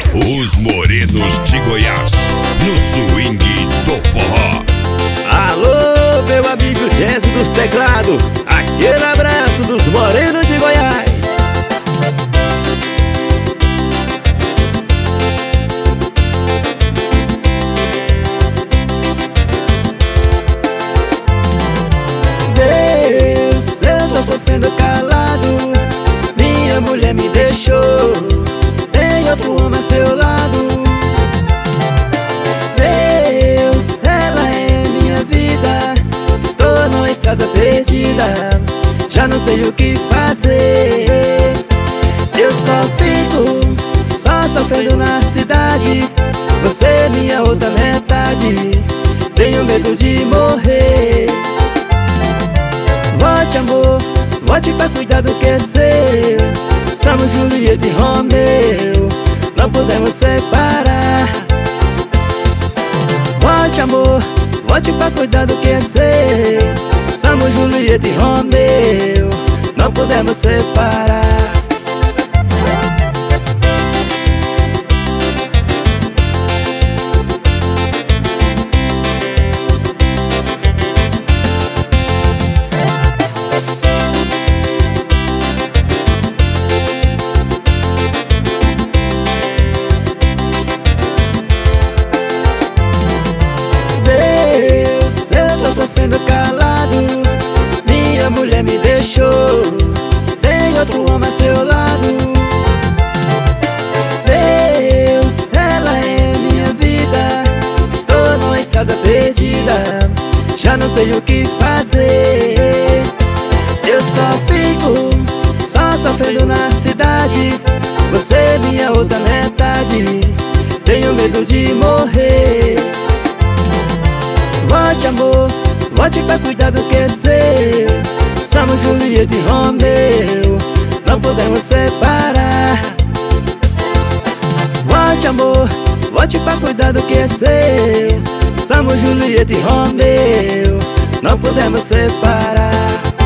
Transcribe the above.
Os morenos de Goiás, no swing do forró. Alô, meu amigo Jesse dos teclados, aquele abraço dos morenos de Goiás. Deus, eu tô sofrendo calado, minha mulher me deixou, tem outro homem a seu lado. Deus, ela é minha vida, estou numa estrada perdida, já não sei o que fazer. Eu só fico, só sofrendo na cidade, você é minha outra metade, tenho medo de morrer. Volte, amor, volte pra cuidar do que é seu, somos Julieta e Romeu, não podemos separar. Volte, amor, volte pra cuidar do que é seu, somos Julieta e Romeu, não podemos separar. Calado, minha mulher me deixou, tem outro homem a seu lado. Deus, ela é minha vida, estou numa estrada perdida, já não sei o que fazer. Eu só fico, só sofrendo na cidade, você é minha outra metade, tenho medo de morrer. Volte, amor, volte pra cuidar do que é seu, somos Julieta e Romeu, não podemos separar. Volte, amor, volte pra cuidar do que é seu, somos Julieta e Romeu, não podemos separar.